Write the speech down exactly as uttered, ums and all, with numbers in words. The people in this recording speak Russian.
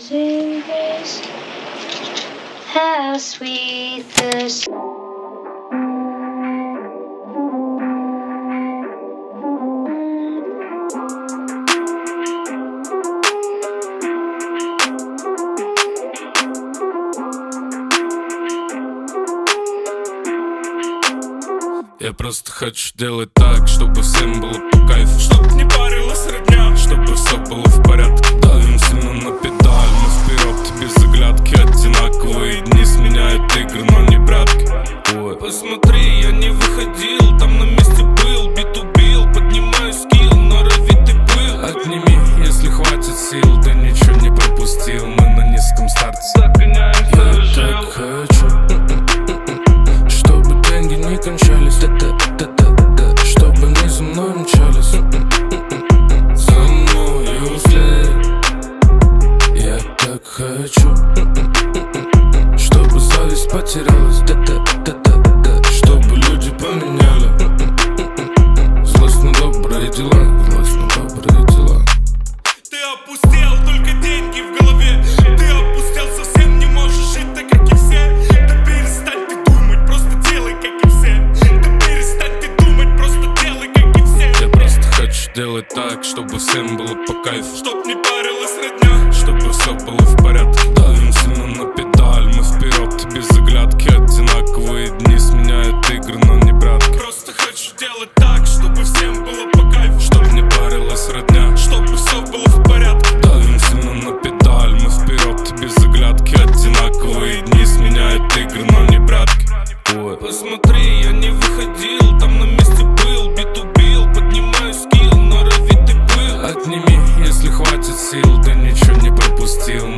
amazing grace, how sweet the sound. Я просто хочу делать так, чтобы всем было по кайфу, чтоб не парилась родня, чтобы все было в порядке. Давим сильно на педаль, мы вперед, тебе заглядки одинаковые дни сменяют игры, но не прятки. Ой. Посмотри, я не выходил, там на месте был, бит убил, поднимаю скилл, норовитый пыл. Отними, если хватит сил, ты ничего не пропустил, мы на низком старте. Я так хочу, чтобы деньги не кончались, да-да-да-да-да, чтобы не за мной мчались, за мною вслед. Я так хочу, чтобы зависть потерялась, да-да-да-да-да, чтобы люди поменяли злость на добрые дела, злость на добрые дела. Ты опустел, только деньги в голове. Ты опустел, совсем не можешь жить так, как и все. Да перестань ты думать, просто делай, как и все. Да перестань ты думать, просто делай, как и все. Я просто хочу делать так, чтобы всем было по кайфу, чтоб не парилась родня, чтобы все было в порядке. Давим сильно на педаль, мы вперед, тебе заглядки одинаковые дни сменяют игры, но не прятки. Просто хочу делать так, чтобы всем было по кайфу, чтоб не парилась родня, чтобы все было в порядке. Давим сильно на педаль, мы вперед, тебе заглядки одинаковые дни сменяют игры, но не прятки. Ой. Посмотри, я не выходил, там на месте был, бит убил, поднимаю скилл, норовитый пыл. Отними, если хватит сил, ты ничего не пропустил.